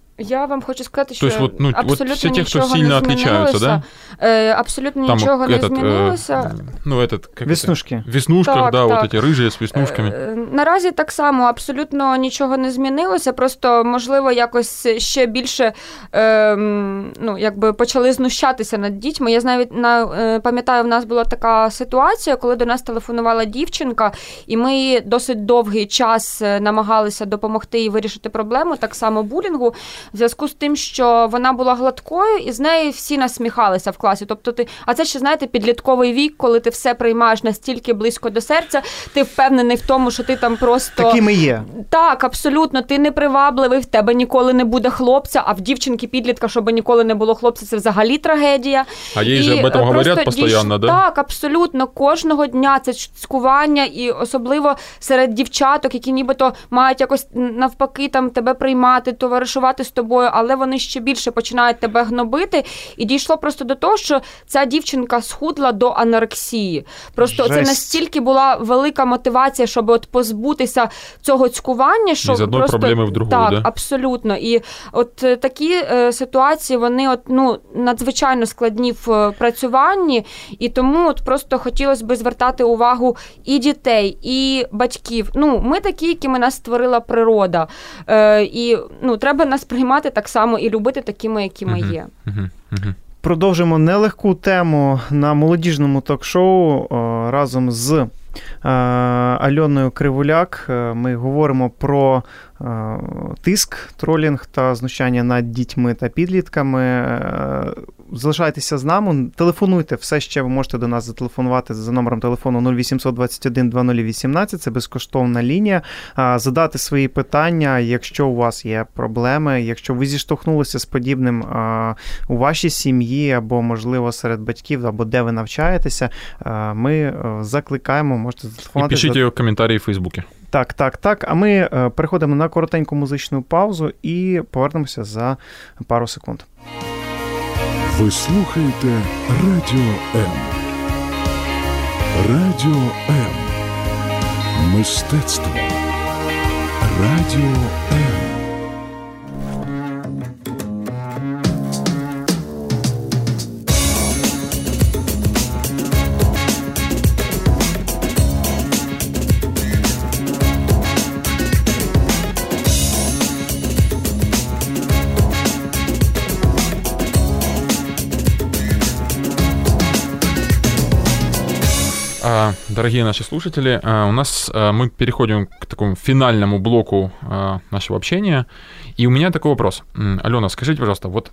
Я вам хочу сказати, що вот, ну, абсолютно вот все те, нічого кто сильно не отличаются, да? Абсолютно там нічого этот, не змінилося. Э, ну, этот, как веснушки. Это? Веснушках, так, да, так. вот эти рыжие з веснушками. Наразі так само, абсолютно нічого не змінилося, просто, можливо, якось ще більше е, ну, якби почали знущатися над дітьми. Я навіть на, пам'ятаю, в нас була така ситуація, коли до нас телефонувала дівчинка, і ми досить довгий час намагалися допомогти їй вирішити проблему, так само булінгу, в зв'язку з тим, що вона була гладкою, і з неї всі насміхалися в класі. Тобто ти, а це ще, знаєте, підлітковий вік, коли ти все приймаєш настільки близько до серця, ти впевнений в тому, що ти там просто... Такими є. Так, абсолютно, ти непривабливий, в тебе ніколи не буде хлопця, а в дівчинки-підлітка, щоб ніколи не було хлопця, це взагалі трагедія. А їй же об этом говорять постійно, да? Так, абсолютно, кожного дня це цькування, і особливо серед дівчаток, які нібито мають якось навпаки там тебе приймати, товаришувати з тобою, але вони ще більше починають тебе гнобити. І дійшло просто до того, що ця дівчинка схудла до анорексії. Просто Жесть. Це настільки була велика мотивація, щоб от позбутися цього цькування, що із одної просто... проблеми в другу, так, да? абсолютно. І от такі е, ситуації, вони от, ну, надзвичайно складні в працюванні, і тому от просто хотілося б звертати увагу і дітей, і батьків. Ну, ми такі, якими нас створила природа. Е, і, ну, треба нас приймати так само і любити такими, які ми є. Uh-huh. Uh-huh. Продовжимо нелегку тему на молодіжному ток-шоу разом з Альоною Кривуляк. Ми говоримо про тиск, тролінг та знущання над дітьми та підлітками. залишайтеся з нами, телефонуйте, все ще ви можете до нас зателефонувати за номером телефону нуль вісімсот двадцять один двадцять вісімнадцять, це безкоштовна лінія, задати свої питання, якщо у вас є проблеми, якщо ви зіштовхнулися з подібним у вашій сім'ї, або, можливо, серед батьків, або де ви навчаєтеся, ми закликаємо, можете зателефонувати. І пишіть в коментарі в Фейсбуці. Так, так, так. А ми переходимо на коротеньку музичну паузу і повернемося за пару секунд. Ви слухаєте Радіо М. Радіо М. Мистецтво. Радіо М. Дорогие наши слушатели, у нас мы переходим к такому финальному блоку нашего общения. И у меня такой вопрос. Алена, скажите, пожалуйста, вот,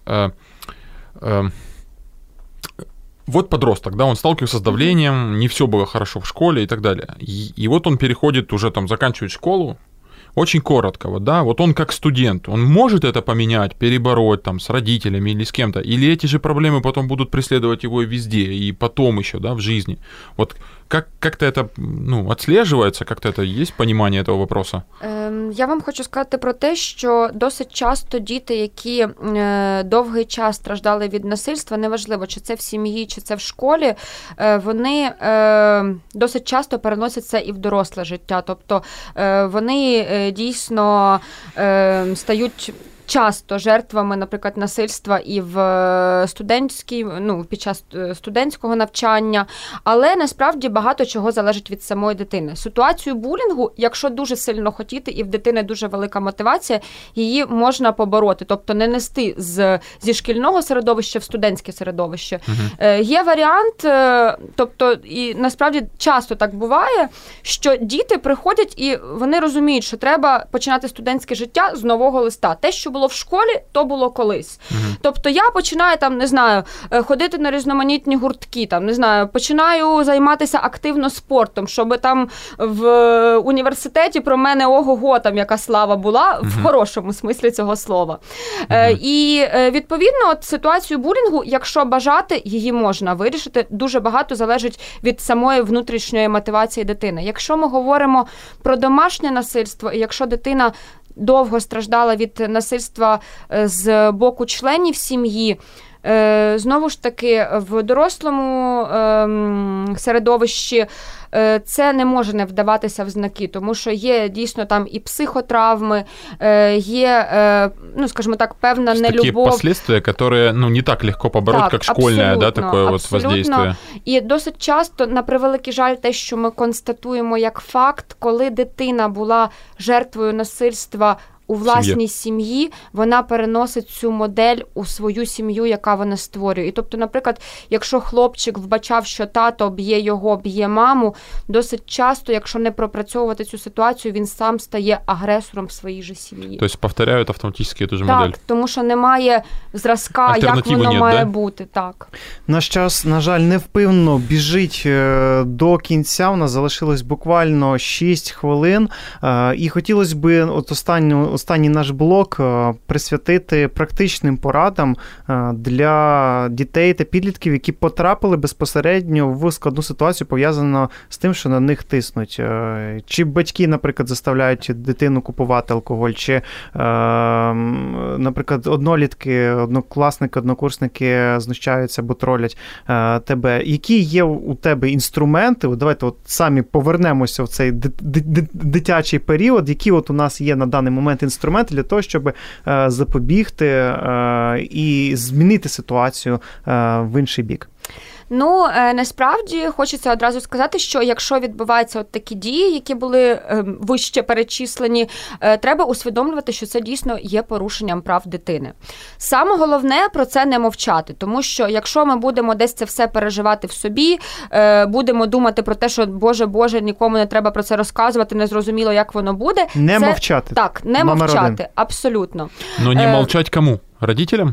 вот подросток, да, он сталкивается с давлением, не все было хорошо в школе и так далее. И, и вот он переходит, уже там заканчивает школу, очень коротко, вот, да, вот он как студент, он может это поменять, перебороть там с родителями или с кем-то, или эти же проблемы потом будут преследовать его и везде, и потом еще, да, в жизни. Вот как, как-то это, ну, отслеживается, как-то это есть понимание этого вопроса? Я вам хочу сказати про те, що досить часто діти, які довгий час страждали від насильства, неважливо, чи це в сім'ї, чи це в школі, вони досить часто переносять це і в доросле життя. Тобто вони дійсно стають часто жертвами, наприклад, насильства і в студентській, ну, під час студентського навчання, але насправді багато чого залежить від самої дитини. Ситуацію булінгу, якщо дуже сильно хотіти, і в дитини дуже велика мотивація, її можна побороти, тобто не нести з, зі шкільного середовища в студентське середовище. Угу. Є варіант, тобто, і насправді часто так буває, що діти приходять і вони розуміють, що треба починати студентське життя з нового листа. Те, що було в школі, то було колись. Uh-huh. Тобто я починаю там, не знаю, ходити на різноманітні гуртки, там, не знаю, починаю займатися активно спортом, щоб там в університеті про мене ого-го, там яка слава була, uh-huh. в хорошому смислі цього слова. Uh-huh. І відповідно, от ситуацію булінгу, якщо бажати, її можна вирішити. Дуже багато залежить від самої внутрішньої мотивації дитини. Якщо ми говоримо про домашнє насильство, і якщо дитина довго страждала від насильства з боку членів сім'ї, знову ж таки, в дорослому середовищі це не може не вдаватися в знаки, тому що є дійсно там і психотравми, є, ну, скажімо так, певна нелюбов. Такі последствия, які, ну, не так легко побороть, як школьне, да, таке от воздействие. І досить часто, на превеликий жаль, те, що ми констатуємо як факт, коли дитина була жертвою насильства у власній сім'ї, вона переносить цю модель у свою сім'ю, яка вона створює. І тобто, наприклад, якщо хлопчик вбачав, що тато б'є його, б'є маму, досить часто, якщо не пропрацьовувати цю ситуацію, він сам стає агресором в своїй же сім'ї. Тобто повторяють автоматично цю ж модель. Так, тому що немає зразка, як воно нет, має да? бути. Так. Наш час, на жаль, невпинно біжить до кінця. У нас залишилось буквально шість хвилин. І хотілося б от останню Останній наш блок присвятити практичним порадам для дітей та підлітків, які потрапили безпосередньо в складну ситуацію, пов'язану з тим, що на них тиснуть. Чи батьки, наприклад, заставляють дитину купувати алкоголь, чи, наприклад, однолітки, однокласники, однокурсники знущаються або тролять тебе. Які є у тебе інструменти? Давайте от самі повернемося в цей дитячий період, які от у нас є на даний момент інструменти для того, щоб е, запобігти е, і змінити ситуацію е, в інший бік? Ну, насправді, хочеться одразу сказати, що якщо відбуваються от такі дії, які були вище перечислені, треба усвідомлювати, що це дійсно є порушенням прав дитини. Саме головне про це не мовчати, тому що якщо ми будемо десь це все переживати в собі, будемо думати про те, що Боже, Боже, нікому не треба про це розказувати, не зрозуміло, як воно буде. Не це... мовчати. Так, не Номер мовчати, один. Абсолютно. Ну, не мовчать кому? Родителям?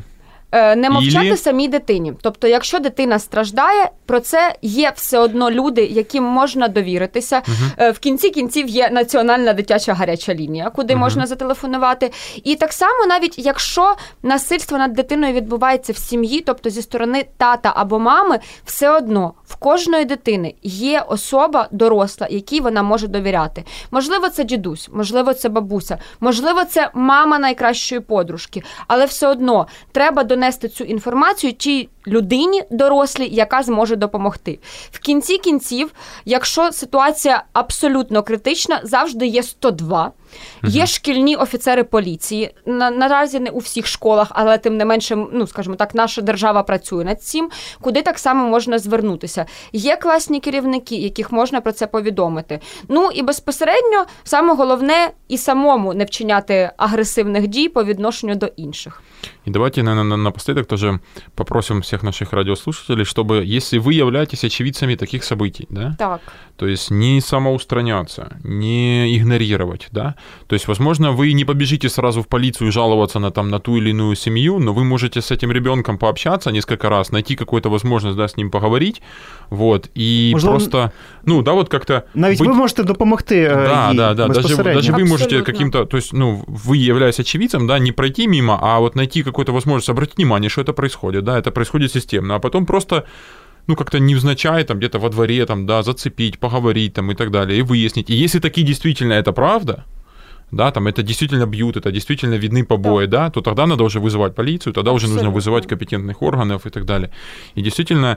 Не мовчати Ілі... самій дитині. Тобто, якщо дитина страждає, про це є все одно люди, яким можна довіритися. Uh-huh. В кінці кінців є національна дитяча гаряча лінія, куди uh-huh. можна зателефонувати. І так само, навіть якщо насильство над дитиною відбувається в сім'ї, тобто зі сторони тата або мами, все одно в кожної дитини є особа доросла, якій вона може довіряти. Можливо, це дідусь, можливо, це бабуся, можливо, це мама найкращої подружки, але все одно треба донести цю інформацію тій людині дорослій, яка зможе допомогти. В кінці кінців, якщо ситуація абсолютно критична, завжди є сто два. Є шкільні офіцери поліції, на, наразі не у всіх школах, але тим не менше, ну, скажімо так, наша держава працює над цим, куди так само можна звернутися. Є класні керівники, яких можна про це повідомити. Ну і безпосередньо, саме головне, і самому не вчиняти агресивних дій по відношенню до інших. И давайте, наверное, напоследок тоже попросим всех наших радиослушателей, чтобы, если вы являетесь очевидцами таких событий, да, так. то есть не самоустраняться, не игнорировать, да, то есть, возможно, вы не побежите сразу в полицию жаловаться на, там, на ту или иную семью, но вы можете с этим ребенком пообщаться несколько раз, найти какую-то возможность, да, с ним поговорить, вот, и Можливо, просто, ну, да, вот как-то... Навіть быть... ви можете допомогти да, їй да, да, даже, даже вы можете Абсолютно. каким-то, то есть, ну, вы, являясь очевидцем, да, не пройти мимо, а вот найти какую-то возможность обратить внимание, что это происходит, да, это происходит системно, а потом просто, ну, как-то невзначай, там, где-то во дворе, там, да, зацепить, поговорить, там, и так далее, и выяснить. И если таки действительно это правда, да, там, это действительно бьют, это действительно видны побои, да, да то тогда надо уже вызывать полицию, тогда Абсолютно. Уже нужно вызывать компетентных органов и так далее. И действительно,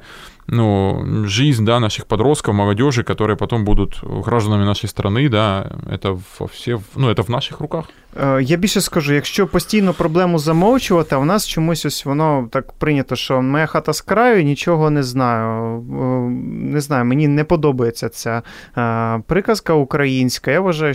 ну, жизнь, да, наших подростков, молодежи, которые потом будут гражданами нашей страны, да, это во все, ну, это в наших руках. Я більше скажу, якщо постійно проблему замовчувати, а в нас чомусь ось воно так прийнято, що моя хата з краю, нічого не знаю. Не знаю, мені не подобається ця приказка українська. Я вважаю,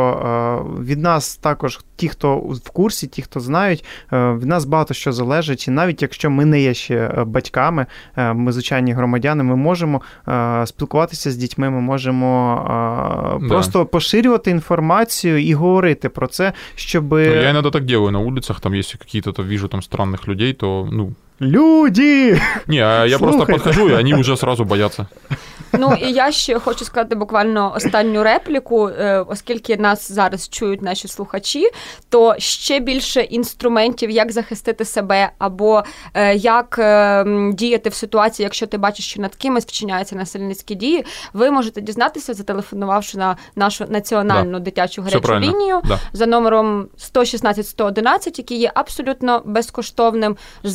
що від нас також ті, хто в курсі, ті, хто знають, від нас багато що залежить. І навіть якщо ми не є ще батьками, ми звичайні громадяни, ми можемо спілкуватися з дітьми, ми можемо да. просто поширювати інформацію і говорити про це, чтобы... Ну, я иногда так делаю на улицах, там, если какие-то, то вижу там странных людей, то, ну... Люди! Не, а я Слухайте. Просто подхожу, и они уже сразу боятся. Ну, і я ще хочу сказати буквально останню репліку, оскільки нас зараз чують наші слухачі, то ще більше інструментів, як захистити себе, або як діяти в ситуації, якщо ти бачиш, що над кимось вчиняються насильницькі дії, ви можете дізнатися, зателефонувавши на нашу національну да. дитячу гарячу лінію да. за номером сто шістнадцять сто одинадцять, який є абсолютно безкоштовним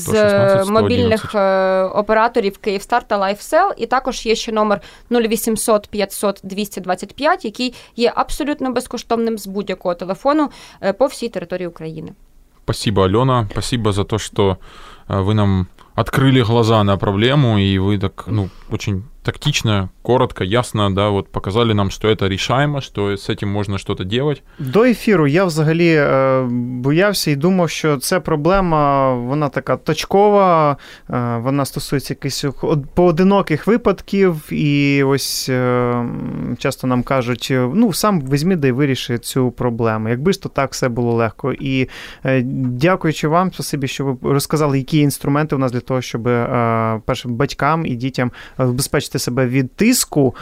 з мобільних операторів Kyivstar та LifeSell, і також є ще номер нуль вісімсот п'ятсот двісті двадцять п'ять, який є абсолютно безкоштовним з будь-якого телефону по всій території України. Спасибо, Алена. Спасибо за то, что вы нам открыли глаза на проблему, и вы так, ну, очень тактично, коротко, ясно, да, вот показали нам, что это решаемо, что с этим можна щось делать. До ефіру я взагалі е, боявся і думав, що ця проблема, вона така точкова, е, вона стосується якихось поодиноких випадків, і ось е, часто нам кажуть, ну, сам візьми да й виріши цю проблему. Якби ж то так все було легко. І е, дякуючи вам, спасибі, що ви розказали, які інструменти у нас для того, щоб е, першим батькам і дітям забезпечити себе від тиску.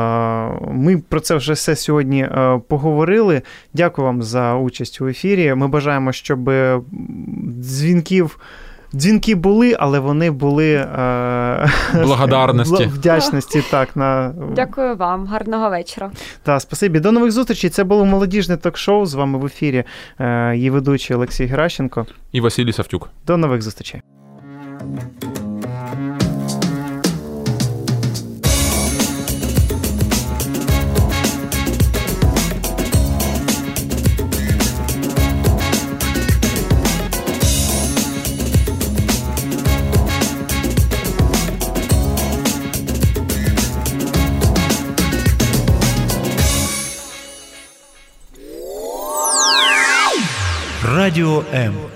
Ми про це вже все сьогодні поговорили. Дякую вам за участь у ефірі. Ми бажаємо, щоб дзвінків Дзвінки були, але вони були благодарності. Вдячності, так, на... Дякую вам. Гарного вечора. Так, спасибі. До нових зустрічей. Це було молодіжне ток-шоу. З вами в ефірі її ведучий Олексій Геращенко. І Василій Савтюк. До нових зустрічей. Радіо М.